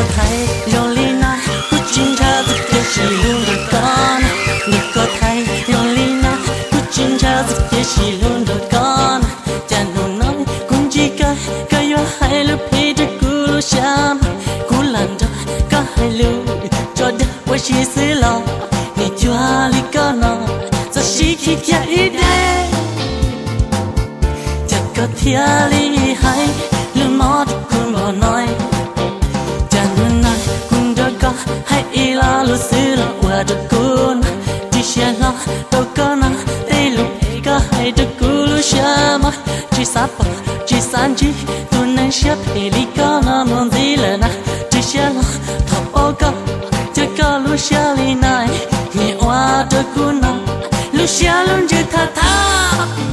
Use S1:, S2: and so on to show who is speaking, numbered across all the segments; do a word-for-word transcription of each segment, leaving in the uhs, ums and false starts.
S1: thấy Rolina cứ chính ra rất kia chỉ luôn rồi con người có thấy Rolina cứ chính ra rất kia chỉ luôn rồi con chẳng đủ nói cũng chỉ cái cái yo hay lúc khi cho cú lo xem cú làm cho có hay lưu cho đỡ quay chỉ xứ lo ni chua li con nó giờ chỉ khi kia ít đây chẳng có thia li hay lưu mò thì cũng bỏ nói chẳng nói cũng đâu có hay ý lo lu xứ lo qua cho cún chỉ xem lo đâu có nó đây lúc có hay cho cú lu xem chỉ sắp chỉ san chỉ tôi nên xếp thì đi có nó muốn gì là na chỉ xem lo thọ bao có cho có lu xem li này nghe qua cho cún nó lu xem luôn chỉ tha tha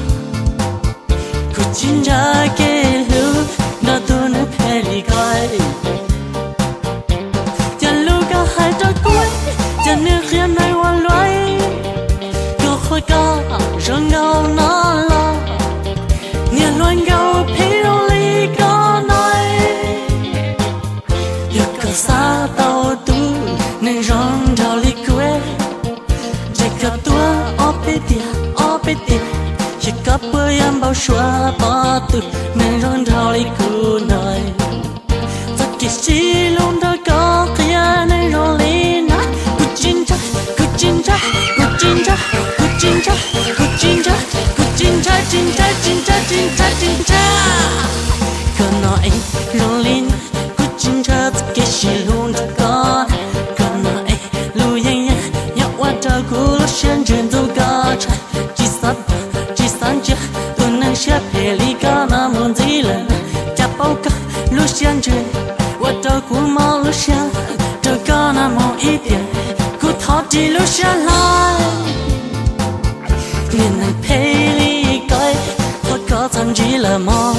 S1: cứ chính ra cái lu nó tôi nên phải đi coi chẳng lu có hai cho cuối chẳng nước khiêm này hoàn loay có khói có rong ngao nó lo nghe loan gạo phê đâu ly có nói giờ có xa tàu tu nên rong rau ly quê chỉ có tua ở bên tiệt ở bên tiệt chỉ có bơi em bao xóa bỏ tu nên rong rau ly cu nói tất cả chỉ luôn đó có kia nên rong ly na cu chín cha cu chín cha cu chín cha cu chín cha cu chín cha cu chín cha chín cha chín cha chín cha chín cha còn nói rong ly na cu chín cha tất cả chỉ luôn đó có còn nói lu yên yên nhớ qua cho cu lo xem chuyện đâu có trái chỉ sắp chỉ san chưa tôi nên xếp hệ lý có nó muốn gì lần chả bao cả lu xem chuyện qua cho cu mau lu xem cho có nó mau ít tiền cu thọ chỉ lu xem lại nên anh phê lý coi thôi có thằng chỉ là mò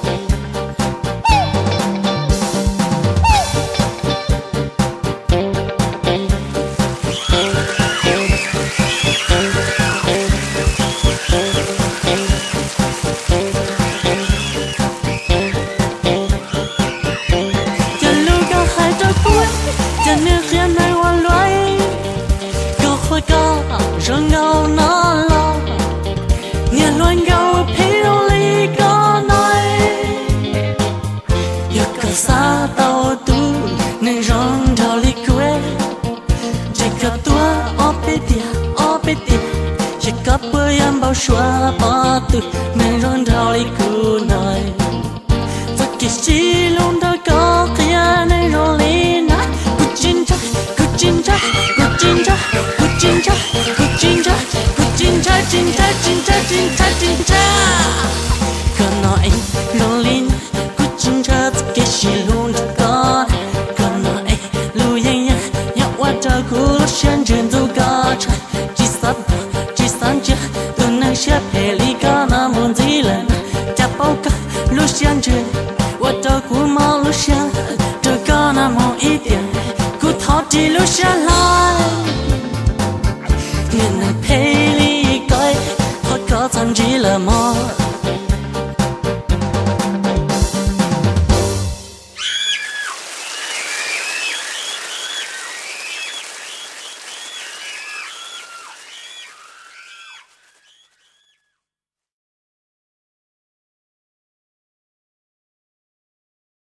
S1: chẳng nước khiêm này hoàn loay có khói có rong ngao nó lo nghe loan gạo phê đâu ly có nói giờ có xa tàu tu nên rong rau ly quê chỉ có tua ở bên tiệt ở bên tiệt chỉ có bơi em bao xóa bỏ tu nên rong rau ly cu nói tất cả chỉ luôn đó có kia nên rong ly na cu chín cha cu chín cha cu chín cha cu chín cha cu chín cha cu chín cha chín cha chín cha chín cha chín cha còn nói rong ly na cu chín cha tất cả chỉ luôn đó có còn nói lu yên yên nhớ qua cho cu lo xem chuyện đâu có trái chỉ sắp chỉ san chưa tôi nên xếp hệ lý có nó muốn gì lần chả bao cả lu xem chuyện qua cho cu mau lu xem cho có nó mau ít tiền cu thọ chỉ lu xem